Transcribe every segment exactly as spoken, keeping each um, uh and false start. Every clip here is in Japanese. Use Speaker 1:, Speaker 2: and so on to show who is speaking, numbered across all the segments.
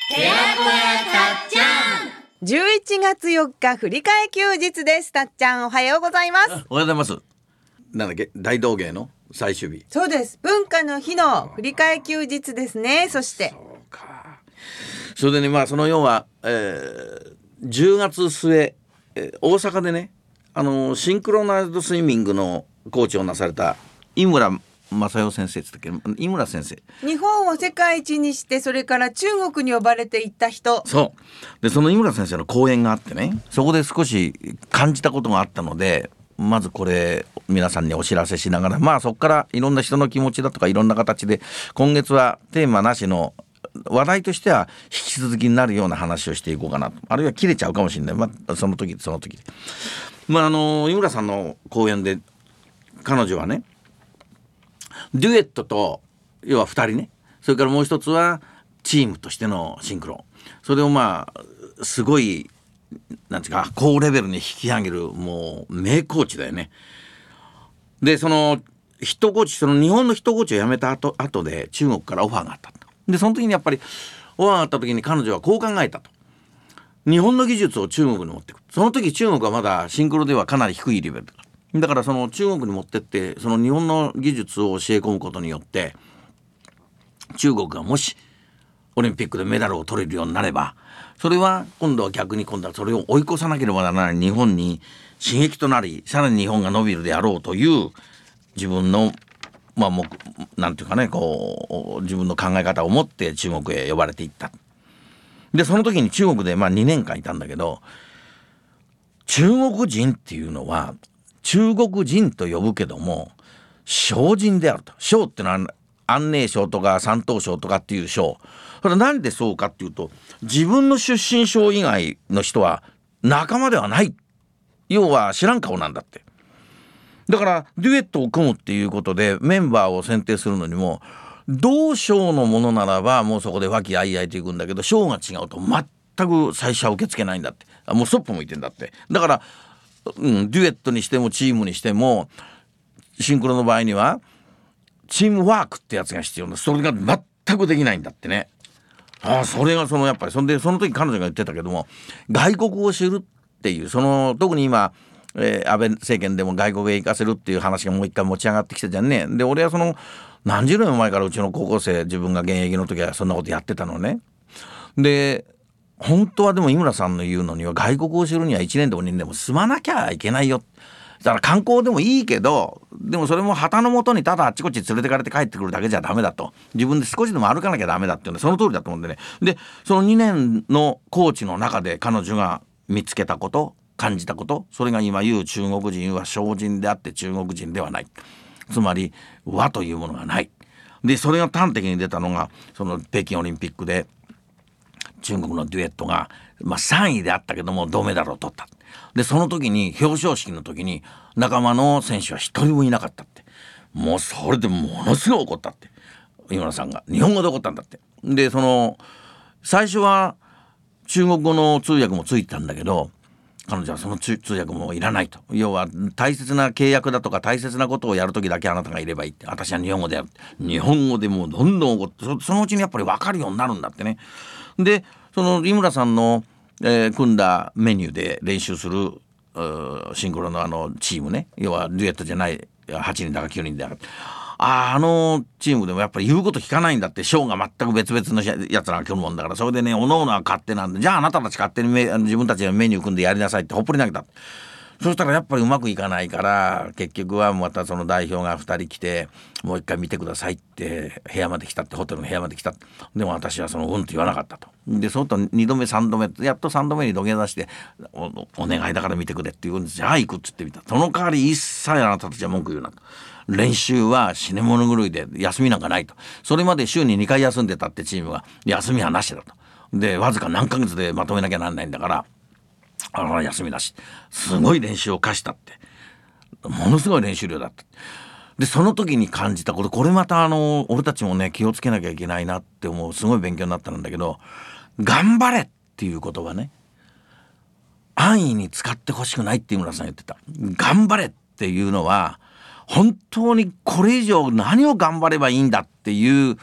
Speaker 1: 寺子屋たっちゃん。
Speaker 2: じゅういちがつよっか振り替え休日です。たっちゃんおはようございます。
Speaker 3: おはようございます。なんだっけ、大道芸の最終日。
Speaker 2: そうです、文化の日の振り替え休日ですね。そして
Speaker 3: そうか。それでね、まあその要は、えー、じゅうがつ末、えー、大阪でね、あのシンクロナイズドスイミングのコーチをなされた井村正代先生って言ったっけ、井村先生、
Speaker 2: 日本を世界一にしてそれから中国に呼ばれていった人。
Speaker 3: そうで、その井村先生の講演があってね、そこで少し感じたことがあったので、まずこれ皆さんにお知らせしながら、まあそこからいろんな人の気持ちだとかいろんな形で今月はテーマなしの話題としては引き続きになるような話をしていこうかなと。あるいは切れちゃうかもしれない、まあ、その時その時で、まああの井村さんの講演で彼女はね、デュエットと要はふたりね、それからもう一つはチームとしてのシンクロ、それをまあすごいなんていうか高レベルに引き上げるもう名コーチだよね。でそのヒットコーチ、その日本のヒットコーチを辞めた後、後で中国からオファーがあったと。でその時にやっぱりオファーがあった時に彼女はこう考えたと。日本の技術を中国に持っていく。その時中国はまだシンクロではかなり低いレベルだから、だからその中国に持ってってその日本の技術を教え込むことによって中国がもしオリンピックでメダルを取れるようになれば、それは今度は逆に今度はそれを追い越さなければならない日本に刺激となり、さらに日本が伸びるであろうという自分のまあもうなんていうかね、こう自分の考え方を持って中国へ呼ばれていった。でその時に中国でまあにねんかんいたんだけど、中国人っていうのは中国人と呼ぶけども省人であると。省ってのは安寧省とか山東省とかっていう省。それは何でそうかっていうと、自分の出身省以外の人は仲間ではない、要は知らん顔なんだって。だからデュエットを組むっていうことでメンバーを選定するのにも、同省のものならばもうそこで和気あいあいといくんだけど、省が違うと全く最初は受け付けないんだって。もうそっぽ向いてんだって。だから、うん、デュエットにしてもチームにしてもシンクロの場合にはチームワークってやつが必要な、それが全くできないんだってね。ああ、それがそのやっぱりそんでその時彼女が言ってたけども、外国を知るっていう、その特に今、えー、安倍政権でも外国へ行かせるっていう話がもう一回持ち上がってきたじゃんね。で俺はその何十年も前からうちの高校生、自分が現役の時はそんなことやってたのね。で本当はでも井村さんの言うのには外国を知るにはいちねんでもにねんでも住まなきゃいけないよ。だから観光でもいいけど、でもそれも旗の下にただあっちこっち連れてかれて帰ってくるだけじゃダメだと。自分で少しでも歩かなきゃダメだっていうのはその通りだと思うんでね。でそのにねんのコーチの中で彼女が見つけたこと、感じたこと、それが今言う中国人は省人であって中国人ではない。つまり和というものがない。でそれが端的に出たのがその北京オリンピックで中国のデュエットが、まあ、さんいであったけども銅メダルを取った。でその時に表彰式の時に仲間の選手は一人もいなかったって。もうそれでものすごい怒ったって、井村さんが日本語で怒ったんだって。でその最初は中国語の通訳もついてたんだけど、彼女はその通訳もいらないと。要は大切な契約だとか大切なことをやるときだけあなたがいればいいって、私は日本語でやる。日本語でもうどんどん怒って、 そ, そのうちにやっぱり分かるようになるんだってね。でその井村さんの、えー、組んだメニューで練習するシンクロのあのチームね、要はデュエットじゃないはちにんだかきゅうにんだか、あ, あのチームでもやっぱり言うこと聞かないんだって。賞が全く別々のやつらが来るもんだから、それでね、おのおのは勝手なんで、じゃああなたたち勝手にめ自分たちのメニュー組んでやりなさいってほっぽり投げた。そしたらやっぱりうまくいかないから、結局はまたその代表がふたり来て、もう一回見てくださいって部屋まで来たって、ホテルの部屋まで来た。でも私はそのうんと言わなかったと。でそのとにどめさんどめ、やっとさんどめに土下座して お, お願いだから見てくれって言うんです。じゃあ行くっつってみた。その代わり一切あなたたちは文句言うなと。練習は死に物狂いで休みなんかないと。それまで週ににかい休んでたってチームが休みはなしだと。でわずか何ヶ月でまとめなきゃなんないんだから、あら休みなし。すごい練習を課したって、ものすごい練習量だった。でその時に感じたこと、これまたあの俺たちもね気をつけなきゃいけないなって思う、すごい勉強になったんだけど、頑張れっていう言葉ね、安易に使ってほしくないって井村さん言ってた。頑張れっていうのは本当にこれ以上何を頑張ればいいんだっていう、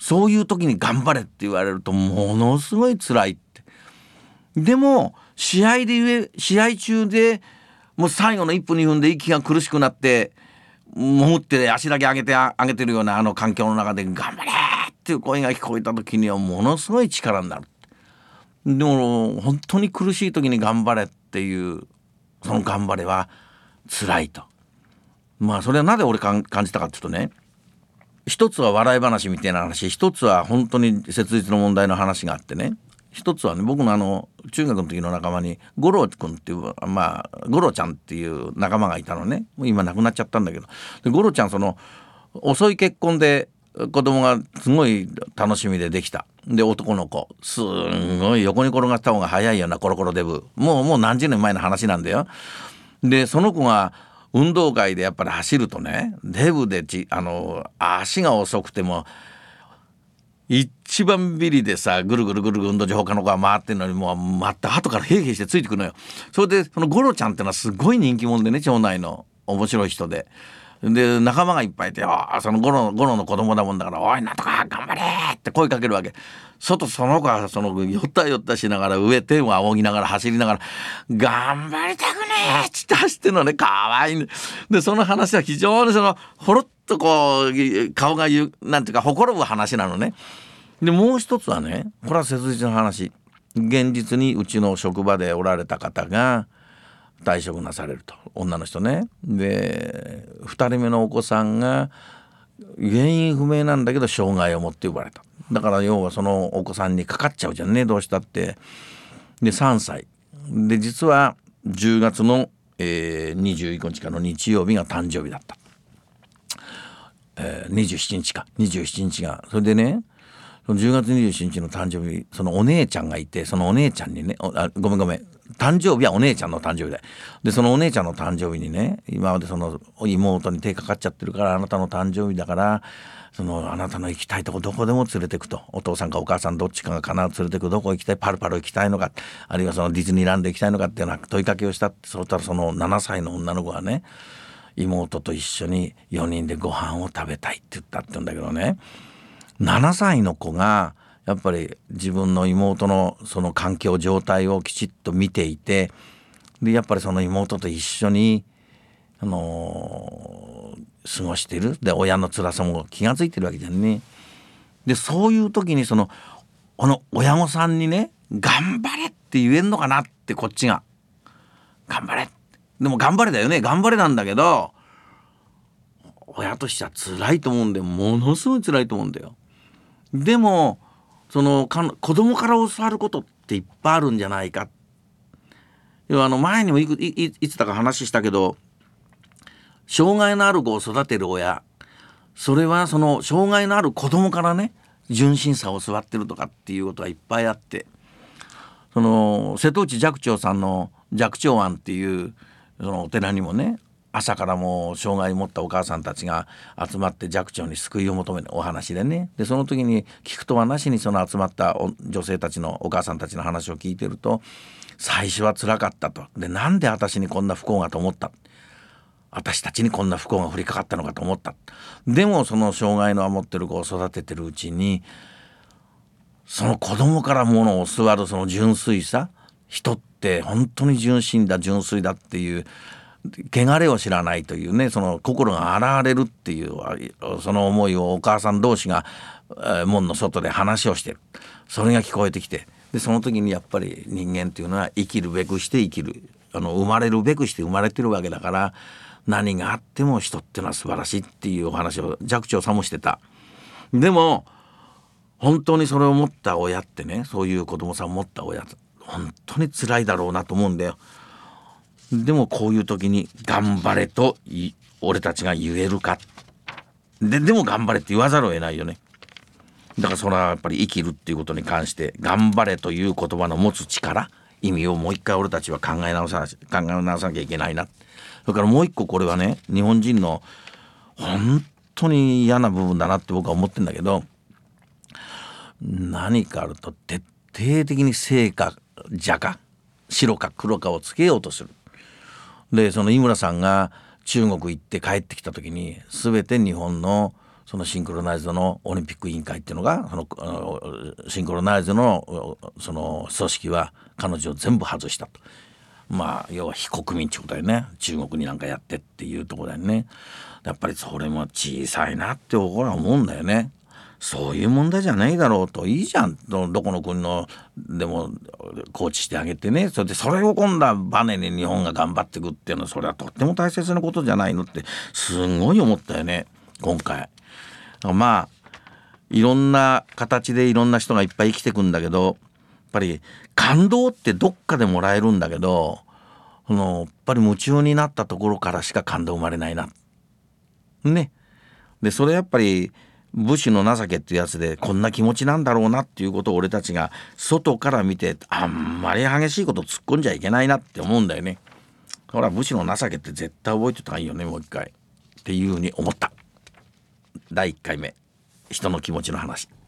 Speaker 3: そういう時に頑張れって言われるとものすごい辛いって。でも試合で言え試合中でもう最後のいっぷんにふんで息が苦しくなってもって足だけ上げて上げてるようなあの環境の中で頑張れっていう声が聞こえた時にはものすごい力になる。でも本当に苦しい時に頑張れっていうその頑張れは辛いと。まあそれはなぜ俺感じたかっていうとね、一つは笑い話みたいな話、一つは本当に切実の問題の話があってね、一つはね、僕のあの中学の時の仲間に五郎君っていう、まあ五郎ちゃんっていう仲間がいたのね。もう今亡くなっちゃったんだけど、で五郎ちゃんその遅い結婚で子供がすごい楽しみでできた。で男の子すんごい横に転がった方が早いようなコロコロデブ、もうもう何十年前の話なんだよ。でその子が運動会でやっぱり走るとね、デブでちあの足が遅くても一番ビリでさ、ぐるぐるぐるぐる運動場他の子が回ってるのにもうまた後からヘイヘイしてついてくるのよ。それでそのゴロちゃんってのはすごい人気者でね、町内の面白い人で、で仲間がいっぱいいて、あそのゴロゴロの子供だもんだから、おいなんとか頑張れって声かけるわけ。外その子はそのよったよったしながら上手を仰ぎながら走りながら頑張りたくねえっつって走ってるのね。かわいいね。でその話は非常にそのほろっとこう顔が言うなんていうかほころぶ話なのね。でもう一つはね、これは切実な話、現実にうちの職場でおられた方が退職なされると、女の人ね。でふたりめのお子さんが原因不明なんだけど障害を持って生まれた。だから要はそのお子さんにかかっちゃうじゃんね、どうしたって。でさんさいで、実はじゅうがつの、えー、にじゅういちにちかの日曜日が誕生日だった、えー、にじゅうしちにちかにじゅうしちにちが。それでね、じゅうがつにじゅうしちにちの誕生日、そのお姉ちゃんがいて、そのお姉ちゃんにね、あごめんごめん誕生日はお姉ちゃんの誕生日だ。でそのお姉ちゃんの誕生日にね、今までその妹に手かかっちゃってるから、あなたの誕生日だからそのあなたの行きたいとこどこでも連れてくと、お父さんかお母さんどっちかが必ず連れてく、どこ行きたい、パルパル行きたいのか、あるいはそのディズニーランド行きたいのかっていうような問いかけをしたって。そうしたらそのななさいの女の子はね、妹と一緒によにんでご飯を食べたいって言ったって言うんだけどね、ななさいの子がやっぱり自分の妹のその環境状態をきちっと見ていて、でやっぱりその妹と一緒に、あのー、過ごしている。で親の辛さも気がついてるわけじゃんね。でそういう時にそのこの親御さんにね、頑張れって言えんのかなって、こっちが頑張れ、でも頑張れだよね、頑張れなんだけど親としては辛いと思うんだよ。ものすごい辛いと思うんだよ。でもそのか子供から教わることっていっぱいあるんじゃないか。要はあの前にもいく い, い, いつだか話したけど、障害のある子を育てる親、それはその障害のある子供からね、純真さを教わってるとかっていうことはいっぱいあって、その瀬戸内寂聴さんの寂聴庵っていうそのお寺にもね、朝からもう障害を持ったお母さんたちが集まって寂聴に救いを求めるお話でね。でその時に聞くとはなしにその集まった女性たちのお母さんたちの話を聞いてると、最初は辛かったと。でなんで私にこんな不幸がと思った、私たちにこんな不幸が降りかかったのかと思った。でもその障害の持ってる子を育ててるうちに、その子供からものを教わるその純粋さ、人って本当に純真だ純粋だっていう汚れを知らないというね、その心が洗われるっていうその思いをお母さん同士が、えー、門の外で話をしてる。それが聞こえてきて、でその時にやっぱり人間っていうのは生きるべくして生きる、あの生まれるべくして生まれてるわけだから、何があっても人ってのは素晴らしいっていうお話を寂聴さんもしてた。でも本当にそれを持った親ってね、そういう子供さんを持った親本当に辛いだろうなと思うんだよ。でもこういう時に頑張れと俺たちが言えるか。ででも頑張れって言わざるを得ないよね。だからそれはやっぱり生きるっていうことに関して頑張れという言葉の持つ力、意味をもう一回俺たちは考え直さ考え直さなきゃいけないな。それからもう一個、これはね、日本人の本当に嫌な部分だなって僕は思ってるんだけど、何かあると徹底的に正か邪か白か黒かをつけようとする。でその井村さんが中国行って帰ってきた時に全て日本のそのシンクロナイズドのオリンピック委員会っていうのがそのあのシンクロナイズドのその組織は彼女を全部外したと。まあ要は非国民ってことだよね。中国になんかやってっていうところだよね。やっぱりそれも小さいなって僕は思うんだよね。そういう問題じゃないだろうと。いいじゃん、ど, どこの国のでもコーチしてあげてね。それでそれを今度はバネに日本が頑張っていくっていうのはそれはとっても大切なことじゃないのってすごい思ったよね今回。まあいろんな形でいろんな人がいっぱい生きてくんだけど、やっぱり感動ってどっかでもらえるんだけど、そのやっぱり夢中になったところからしか感動生まれないなね。でそれやっぱり武士の情けっていうやつでこんな気持ちなんだろうなっていうことを俺たちが外から見てあんまり激しいこと突っ込んじゃいけないなって思うんだよね。ほら武士の情けって絶対覚えてた方がいいよねもう一回っていうふうに思った。だいいっかいめ人の気持ちの話。